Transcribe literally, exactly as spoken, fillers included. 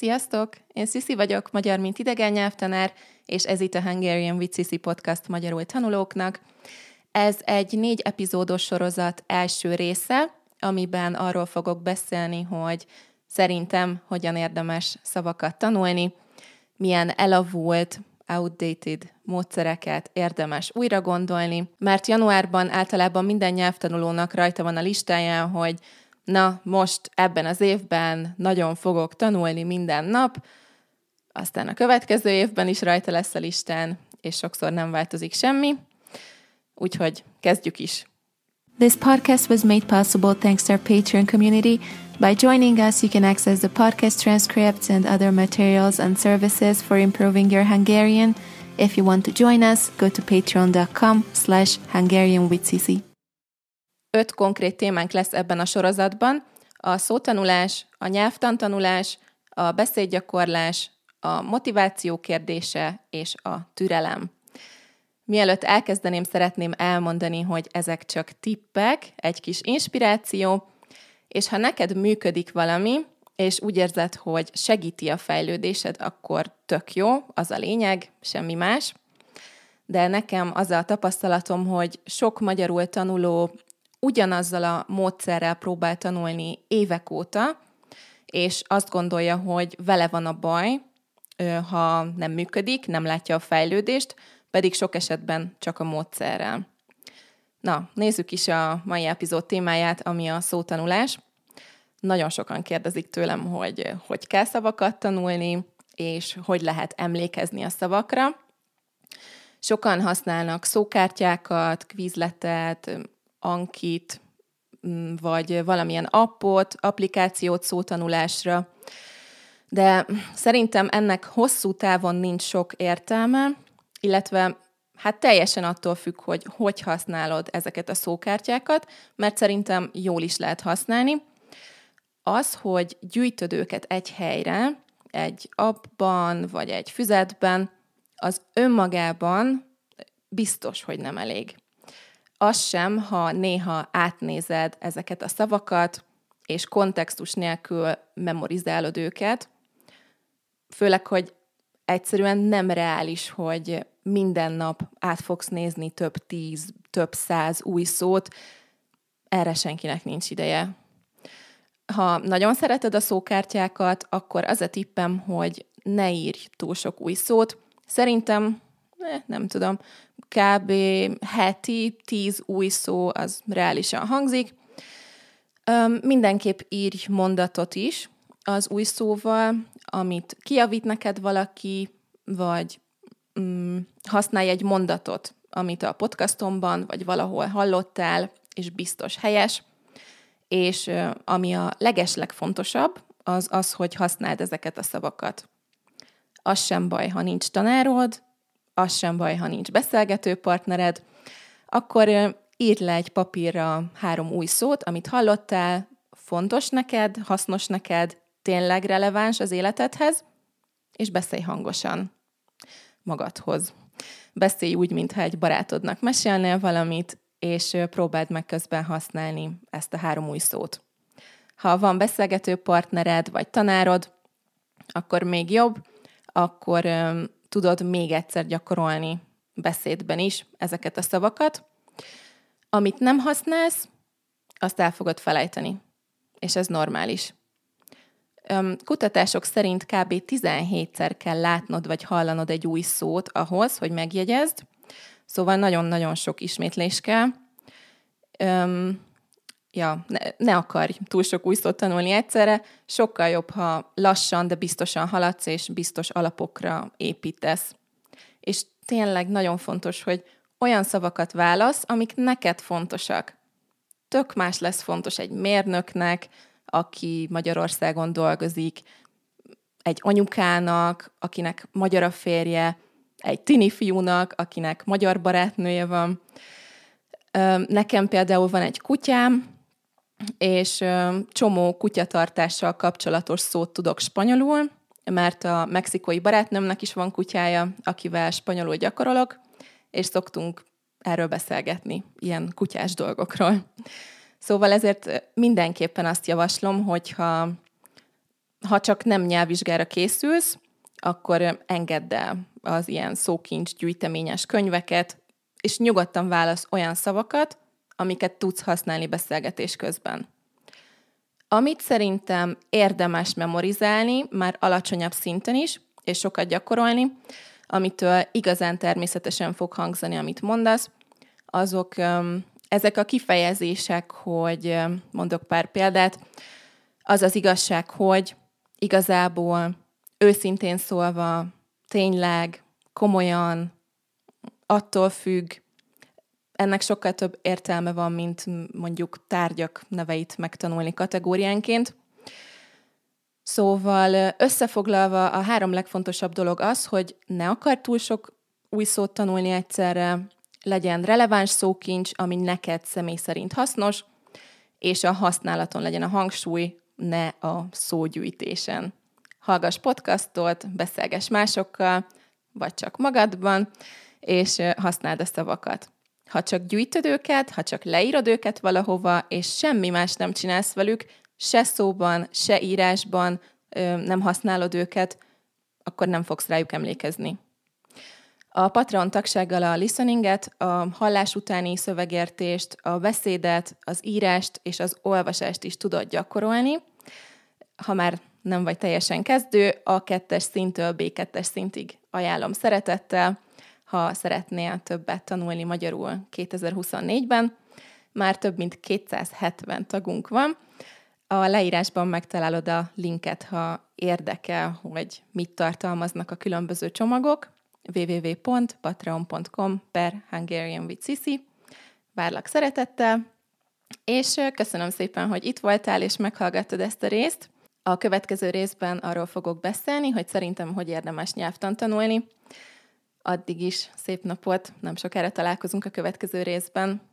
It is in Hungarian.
Sziasztok! Én Sziszi vagyok, magyar mint idegen nyelvtanár, és ez itt a Hungarian with Sissi podcast magyarul tanulóknak. Ez egy négy epizódos sorozat első része, amiben arról fogok beszélni, hogy szerintem hogyan érdemes szavakat tanulni, milyen elavult, outdated módszereket érdemes újra gondolni, mert januárban általában minden nyelvtanulónak rajta van a listáján, hogy na, most ebben az évben nagyon fogok tanulni minden nap, aztán a következő évben is rajta lesz a listán, és sokszor nem változik semmi. Úgyhogy kezdjük is. This podcast was made possible thanks to our Patreon community. By joining us, you can access the podcast transcripts and other materials and services for improving your Hungarian. If you want to join us, go to patreon.com slash Hungarian with Sissi. Öt konkrét témánk lesz ebben a sorozatban: a szótanulás, a nyelvtantanulás, a beszédgyakorlás, a motiváció kérdése és a türelem. Mielőtt elkezdeném, szeretném elmondani, hogy ezek csak tippek, egy kis inspiráció, és ha neked működik valami, és úgy érzed, hogy segíti a fejlődésed, akkor tök jó, az a lényeg, semmi más. De nekem az a tapasztalatom, hogy sok magyarul tanuló ugyanazzal a módszerrel próbál tanulni évek óta, és azt gondolja, hogy vele van a baj, ha nem működik, nem látja a fejlődést, pedig sok esetben csak a módszerrel. Na, nézzük is a mai epizód témáját, ami a szótanulás. Nagyon sokan kérdezik tőlem, hogy hogy kell szavakat tanulni, és hogy lehet emlékezni a szavakra. Sokan használnak szókártyákat, Quizletet, Ankit, vagy valamilyen appot, applikációt szótanulásra, de szerintem ennek hosszú távon nincs sok értelme, illetve hát teljesen attól függ, hogy hogy használod ezeket a szókártyákat, mert szerintem jól is lehet használni. Az, hogy gyűjtöd őket egy helyre, egy appban vagy egy füzetben, az önmagában biztos, hogy nem elég. Az sem, ha néha átnézed ezeket a szavakat, és kontextus nélkül memorizálod őket, főleg, hogy egyszerűen nem reális, hogy minden nap át fogsz nézni több tíz, több száz új szót, erre senkinek nincs ideje. Ha nagyon szereted a szókártyákat, akkor az a tippem, hogy ne írj túl sok új szót. Szerintem, eh, nem tudom, kb. Heti tíz új szó, az reálisan hangzik. Üm, mindenképp írj mondatot is az új szóval, amit kijavít neked valaki, vagy um, használj egy mondatot, amit a podcastomban, vagy valahol hallottál, és biztos helyes. És uh, ami a legeslegfontosabb, az az, hogy használd ezeket a szavakat. Az sem baj, ha nincs tanárod, az sem baj, ha nincs beszélgető partnered, akkor uh, írd le egy papírra három új szót, amit hallottál, fontos neked, hasznos neked, tényleg releváns az életedhez, és beszélj hangosan magadhoz. Beszélj úgy, mintha egy barátodnak mesélnél valamit, és próbáld meg közben használni ezt a három új szót. Ha van beszélgető partnered, vagy tanárod, akkor még jobb, akkor um, tudod még egyszer gyakorolni beszédben is ezeket a szavakat. Amit nem használsz, azt el fogod felejteni, és ez normális. Kutatások szerint kb. tizenhétszer kell látnod vagy hallanod egy új szót ahhoz, hogy megjegyezd, szóval nagyon-nagyon sok ismétlés kell. Öm, ja, ne, ne akarj túl sok új szót tanulni egyszerre, sokkal jobb, ha lassan, de biztosan haladsz, és biztos alapokra építesz. És tényleg nagyon fontos, hogy olyan szavakat válasz, amik neked fontosak. Tök más lesz fontos egy mérnöknek, aki Magyarországon dolgozik, egy anyukának, akinek magyar a férje, egy tini fiúnak, akinek magyar barátnője van. Nekem például van egy kutyám, és csomó kutyatartással kapcsolatos szót tudok spanyolul, mert a mexikói barátnőmnek is van kutyája, akivel spanyolul gyakorolok, és szoktunk erről beszélgetni, ilyen kutyás dolgokról. Szóval ezért mindenképpen azt javaslom, hogyha ha csak nem nyelvvizsgára készülsz, akkor engedd el az ilyen szókincs gyűjteményes könyveket, és nyugodtan válasz olyan szavakat, amiket tudsz használni beszélgetés közben. Amit szerintem érdemes memorizálni, már alacsonyabb szinten is, és sokat gyakorolni, amitől igazán természetesen fog hangzani, amit mondasz, azok ezek a kifejezések, hogy mondok pár példát, az az igazság, hogy igazából, őszintén szólva, tényleg, komolyan, attól függ, ennek sokkal több értelme van, mint mondjuk tárgyak neveit megtanulni kategóriánként. Szóval összefoglalva a három legfontosabb dolog az, hogy ne akar túl sok új szót tanulni egyszerre, legyen releváns szókincs, ami neked személy szerint hasznos, és a használaton legyen a hangsúly, ne a szógyűjtésen. Hallgass podcastot, beszélgess másokkal, vagy csak magadban, és használd a szavakat. Ha csak gyűjtöd őket, ha csak leírod őket valahova, és semmi más nem csinálsz velük, se szóban, se írásban nem használod őket, akkor nem fogsz rájuk emlékezni. A Patreon tagsággal a listeninget, a hallás utáni szövegértést, a beszédet, az írást és az olvasást is tudod gyakorolni. Ha már nem vagy teljesen kezdő, a kettes szinttől bé kettes szintig ajánlom szeretettel, ha szeretnél többet tanulni magyarul kétezer-huszonnégyben. Már több mint kétszázhetven tagunk van. A leírásban megtalálod a linket, ha érdekel, hogy mit tartalmaznak a különböző csomagok. double-u double-u double-u pont patreon pont com per Hungarian with Cici. Várlak szeretettel, és köszönöm szépen, hogy itt voltál, és meghallgattad ezt a részt. A következő részben arról fogok beszélni, hogy szerintem hogy érdemes nyelvtant tanulni. Addig is szép napot, nem sokára találkozunk a következő részben.